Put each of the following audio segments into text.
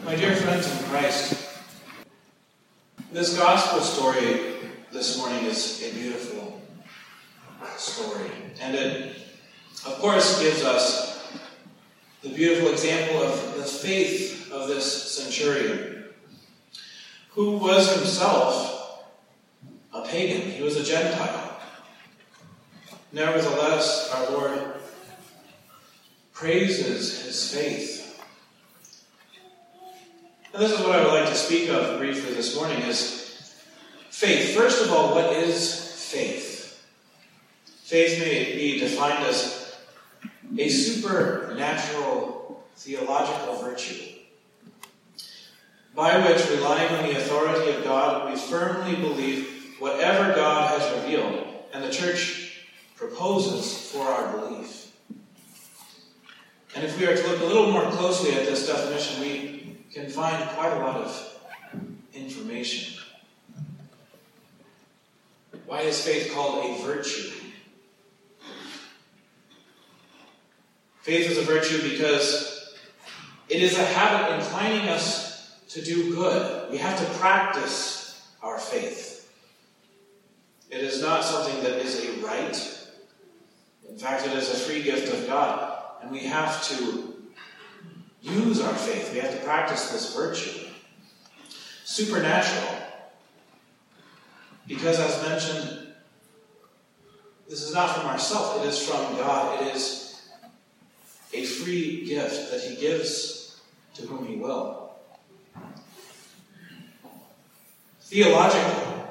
My dear friends in Christ, this gospel story this morning is a beautiful story. And it, of course, gives us the beautiful example of the faith of this centurion, who was himself a pagan. He was a Gentile. Nevertheless, our Lord praises his faith. And this is what I would like to speak of briefly this morning is faith. First of all, what is faith? Faith may be defined as a supernatural theological virtue by which, relying on the authority of God, we firmly believe whatever God has revealed and the church proposes for our belief. And if we are to look a little more closely at this definition, we can find quite a lot of information. Why is faith called a virtue? Faith is a virtue because it is a habit inclining us to do good. We have to practice our faith. It is not something that is a right. In fact, it is a free gift of God. And we have to use our faith. We have to practice this virtue. Supernatural. Because, as mentioned, this is not from ourselves. It is from God. It is a free gift that he gives to whom he will. Theological.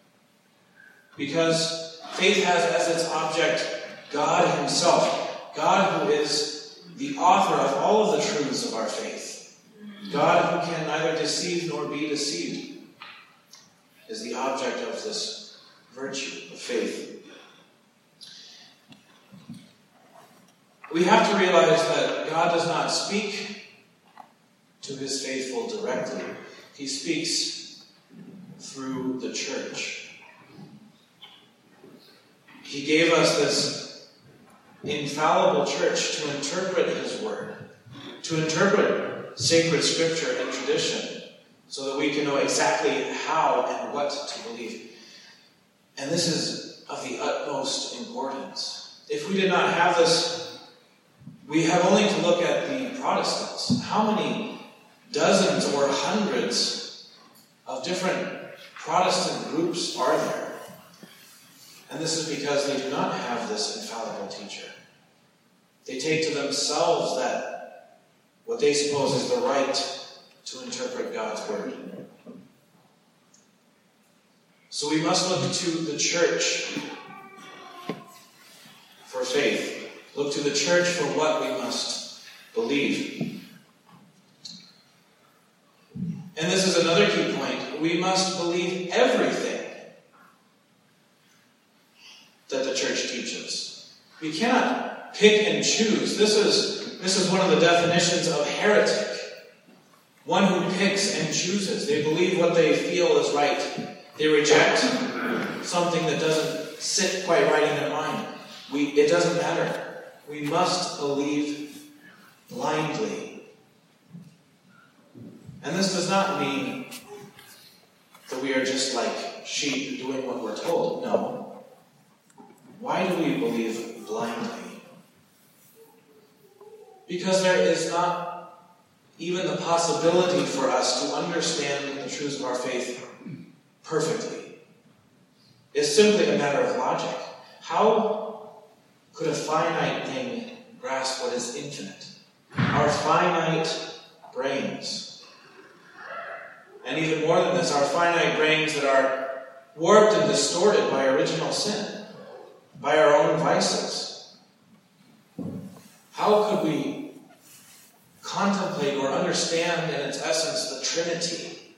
Because faith has as its object God himself. God who is the author of all of the truths of our faith. God who can neither deceive nor be deceived is the object of this virtue of faith. We have to realize that God does not speak to his faithful directly. He speaks through the church. He gave us this infallible church to interpret his word, to interpret sacred scripture and tradition, so that we can know exactly how and what to believe. And this is of the utmost importance. If we did not have this, we have only to look at the Protestants. How many dozens or hundreds of different Protestant groups are there? And this is because they do not have this infallible teacher. They take to themselves that what they suppose is the right to interpret God's word. So we must look to the church for faith. Look to the church for what we must believe. And this is another key point. We must believe everything that the church teaches. We cannot pick and choose. This is one of the definitions of heretic. One who picks and chooses. They believe what they feel is right. They reject something that doesn't sit quite right in their mind. It doesn't matter. We must believe blindly. And this does not mean that we are just like sheep doing what we're told. No. Why do we believe blindly? Because there is not even the possibility for us to understand the truths of our faith perfectly. It's simply a matter of logic. How could a finite thing grasp what is infinite? Our finite brains. And even more than this, our finite brains that are warped and distorted by original sin. By our own vices. How could we contemplate or understand in its essence the Trinity?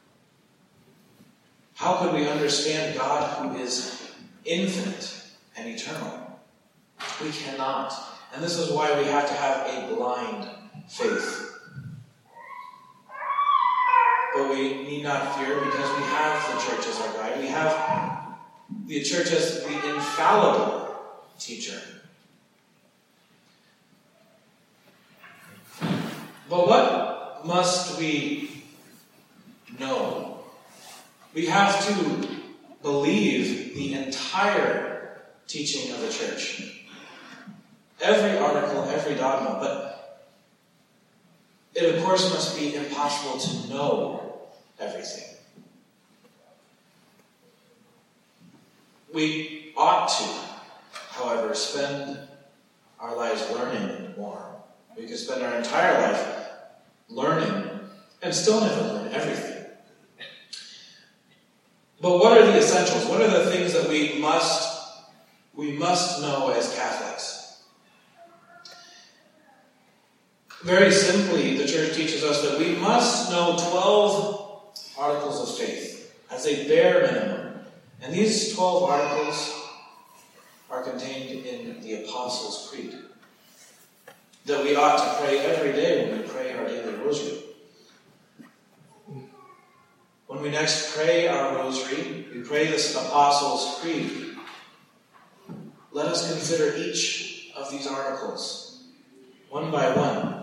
How could we understand God who is infinite and eternal? We cannot. And this is why we have to have a blind faith. But we need not fear because we have the church as our guide. We have the church as the infallible teacher. But what must we know? We have to believe the entire teaching of the church. Every article, every dogma, but it of course must be impossible to know everything. We ought to, however, spend our lives learning more. We could spend our entire life learning and still never learn everything. But what are the essentials? What are the things that we must know as Catholics? Very simply, the Church teaches us that we must know 12 articles of faith as a bare minimum. And these 12 articles are contained in the Apostles' Creed, that we ought to pray every day when we pray our daily rosary. When we next pray our rosary, we pray this Apostles' Creed. Let us consider each of these articles, one by one.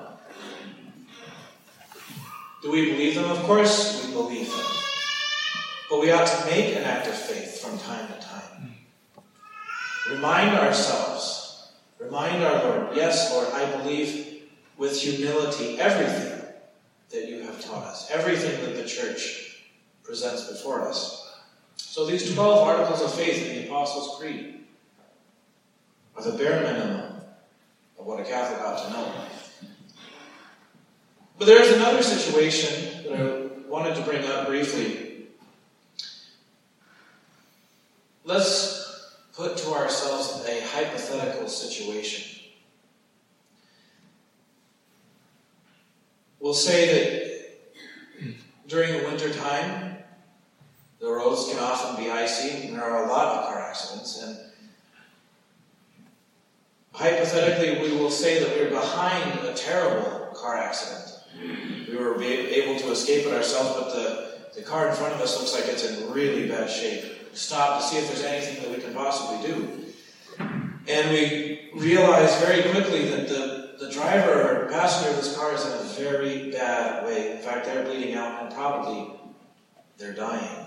Do we believe them? Of course we believe them. But we ought to make an act of faith from time to time. Remind ourselves, remind our Lord, yes, Lord, I believe with humility everything that you have taught us, everything that the Church presents before us. So these 12 articles of faith in the Apostles' Creed are the bare minimum of what a Catholic ought to know. But there is another situation that I wanted to bring up briefly. Let's put to ourselves a hypothetical situation. We'll say that during the winter time, the roads can often be icy, and there are a lot of car accidents. And hypothetically, we will say that we're behind a terrible car accident. We were able to escape it ourselves, but the car in front of us looks like it's in really bad shape. We stop to see if there's anything that we can possibly do. And we realize very quickly that the driver or passenger of this car is in a very bad way. In fact, they're bleeding out and probably they're dying.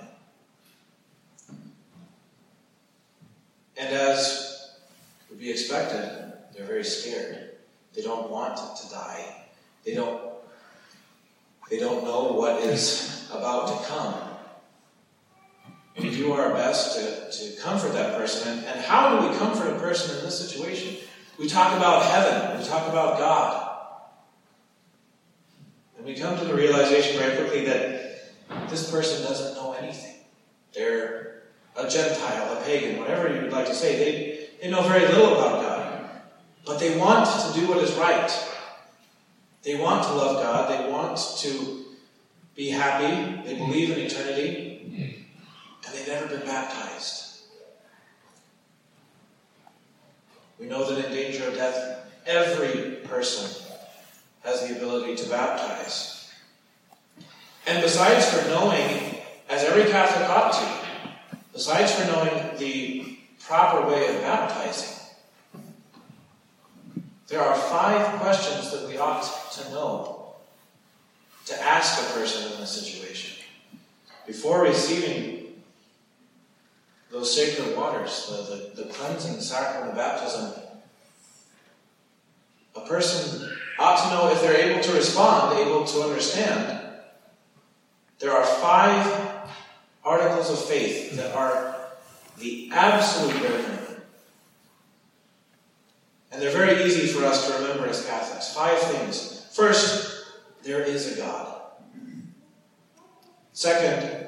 And as would be expected, they're very scared. They don't want to die. They don't know what is about to come. We do our best to comfort that person. And how do we comfort a person in this situation? We talk about heaven. We talk about God. And we come to the realization very quickly that this person doesn't know anything. They're a Gentile, a pagan, whatever you would like to say. They know very little about God. But they want to do what is right. They want to love God. They want to be happy. They believe in eternity. And they've never been baptized. We know that in danger of death, every person has the ability to baptize. And besides for knowing, as every Catholic ought to, besides for knowing the proper way of baptizing, there are 5 questions that we ought to know, to ask a person in this situation. Before receiving those sacred waters, the cleansing sacrament of baptism, a person ought to know if they're able to respond, able to understand. There are 5 articles of faith that are the absolute bare minimum. And they're very easy for us to remember as Catholics. 5 things. First, there is a God. Second,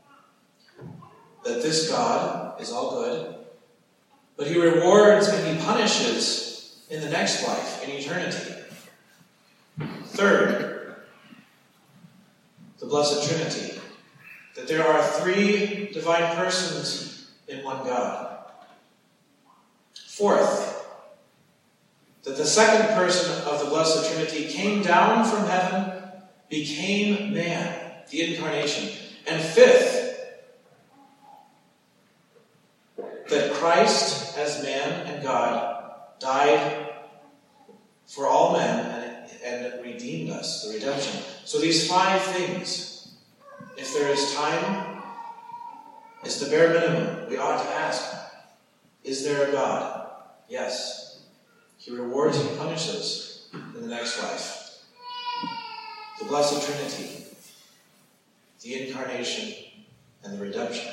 that this God is all good, but he rewards and he punishes in the next life, in eternity. Third, the Blessed Trinity, that there are 3 divine persons in one God. Fourth, that the second person of the Blessed Trinity came down from heaven, became man, the incarnation. And fifth, that Christ, as man and God, died for all men and redeemed us, the redemption, So these 5 things, if there is time, is the bare minimum we ought to ask. Is there a God? Yes. He rewards and punishes in the next life. The Blessed Trinity, the Incarnation, and the Redemption.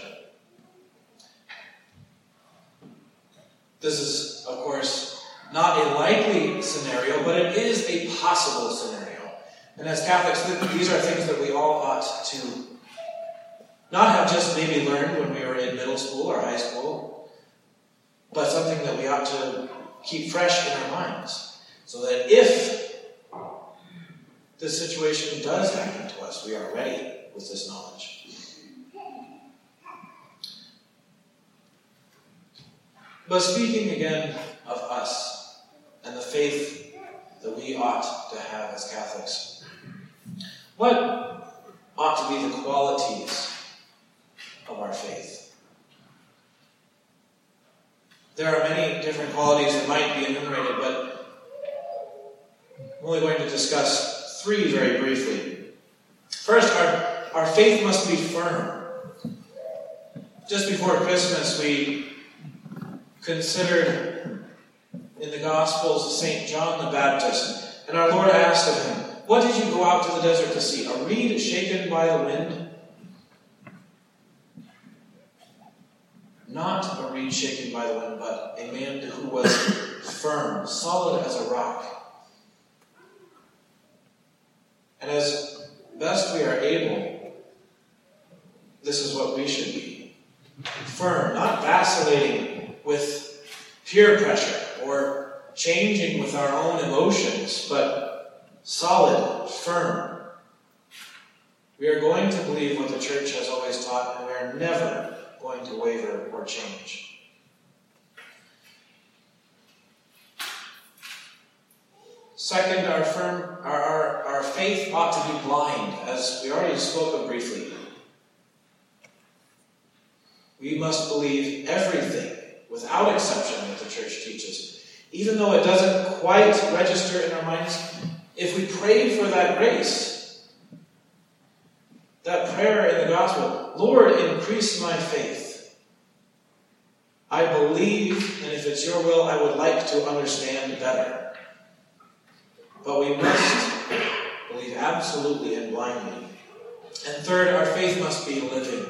This is, of course, not a likely scenario, but it is a possible scenario. And as Catholics, these are things that we all ought to not have just maybe learned when we were in middle school or high school, but something that we ought to keep fresh in our minds, so that if this situation does happen to us, we are ready with this knowledge. But speaking again of us and the faith that we ought to have as Catholics, what ought to be the qualities of our faith? There are many different qualities that might be enumerated, but I'm only going to discuss 3 very briefly. First, our faith must be firm. Just before Christmas, we considered in the Gospels St. John the Baptist, and our Lord asked of him, "What did you go out to the desert to see? A reed shaken by the wind?" Not a reed shaken by the wind, but a man who was firm, solid as a rock. And as best we are able, this is what we should be. Firm, not vacillating with peer pressure or changing with our own emotions, but solid, firm. We are going to believe what the Church has always taught, and we are never going to waver or change. Second, our faith ought to be blind, as we already spoke of briefly. We must believe everything, without exception, that the Church teaches. Even though it doesn't quite register in our minds, if we pray for that grace, that prayer in the Gospel, "Lord, increase my faith. I believe, and if it's your will, I would like to understand better." But we must believe absolutely and blindly. And third, our faith must be living.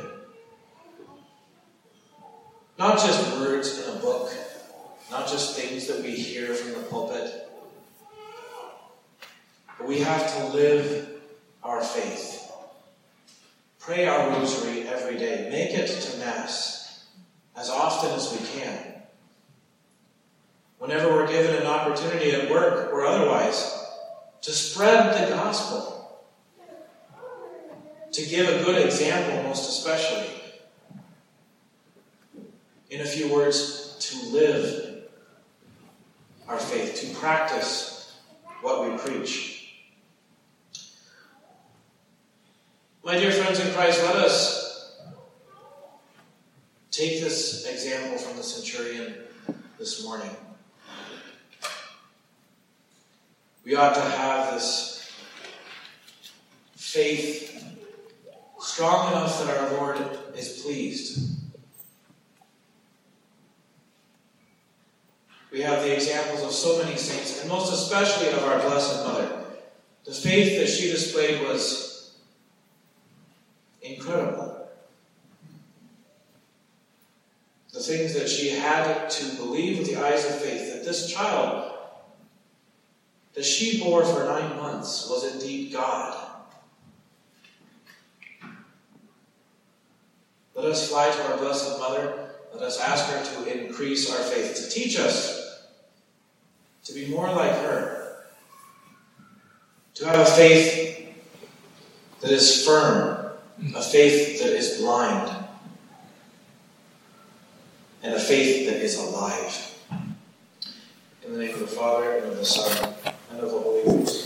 Not just words in a book, not just things that we hear from the pulpit, but we have to live our faith. Pray our rosary every day. Make it to Mass as often as we can. Whenever we're given an opportunity at work or otherwise, to spread the gospel, to give a good example most especially. In a few words, to live our faith, to practice what we preach. My dear friends in Christ, let us take this example from the centurion this morning. We ought to have this faith strong enough that our Lord is pleased. We have the examples of so many saints, and most especially of our Blessed Mother. The faith that she displayed was incredible. The things that she had to believe with the eyes of faith, that this child that she bore for 9 months was indeed God. Let us fly to our Blessed Mother. Let us ask her to increase our faith, to teach us to be more like her, to have a faith that is firm, a faith that is blind, and a faith that is alive. In the name of the Father, and of the Son, and of the Holy Ghost.